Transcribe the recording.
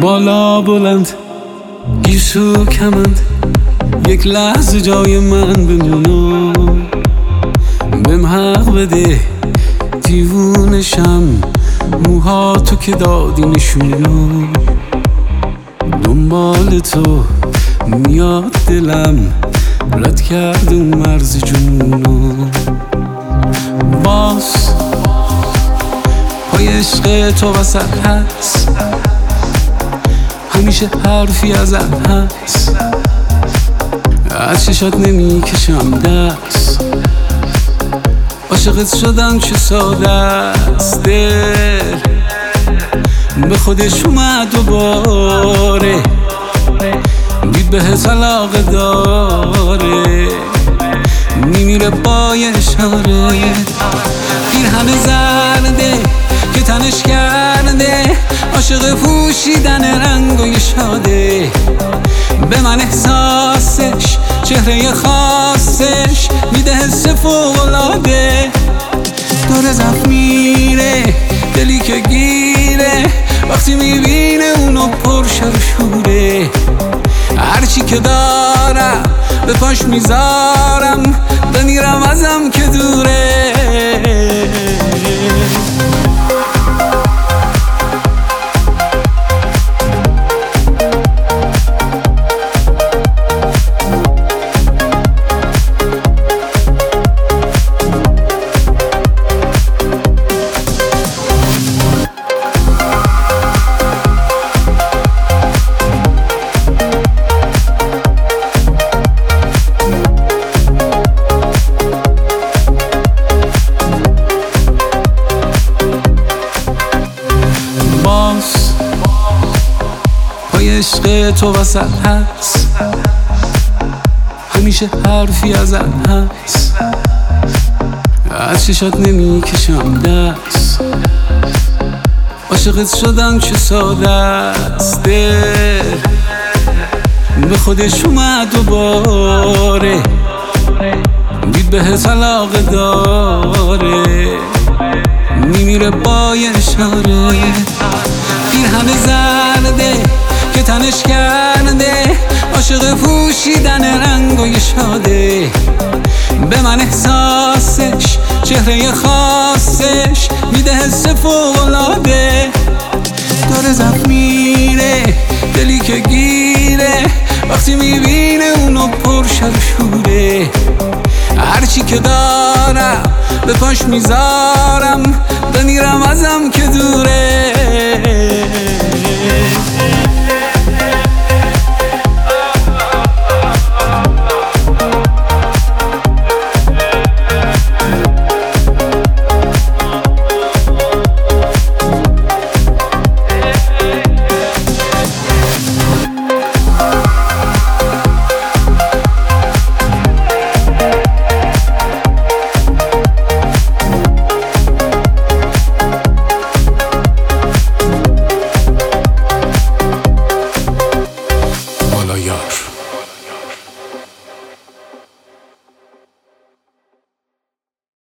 بالا بلند گیسو کمند، یک لحظه جای من بمونو، بهم حق بده دیوونشم، موها تو که دادی نشونو، دنبال تو میاد دلم، رد کرد اون مرز جنونو. باز پای عشق تو وسط هست، همیشه حرفی ازت هست، از چشات نمی کشم دست، عاشقت شدم چه ساده است، دل به خودش اومد دوباره، دید بهت علاقه داره، میمیره با یه اشاره، پیرهن زرده که تنش کرده، عاشق پوشیدن رنگای شاده، به من احساسش چهره خاصش میده حس فوق‌العاده، داره زفت میره دلی که گیره، وقتی میبینه اونو پرشر شوره، هرچی که دارم به پاش میذارم، بمیرم ازم که دوره. پای عشق تو وسط هست، همیشه حرفی ازت هست، از چشات نمی کشم دست، عاشقت شدم چه ساده است، دل به خودش اومد دوباره، دید بهت علاقه داره، میمیره با یه اشاره، پیرهن زرده که تنش کرده، عاشق پوشیدن رنگای شاده، به من احساسش چهره خاصش میده حس فوق‌العاده، داره زفت میره دلی که گیره، وقتی میبینه اونو پرشر شوره، هرچی که دارم به پاش میذارم، بمیرم ازم که دوره.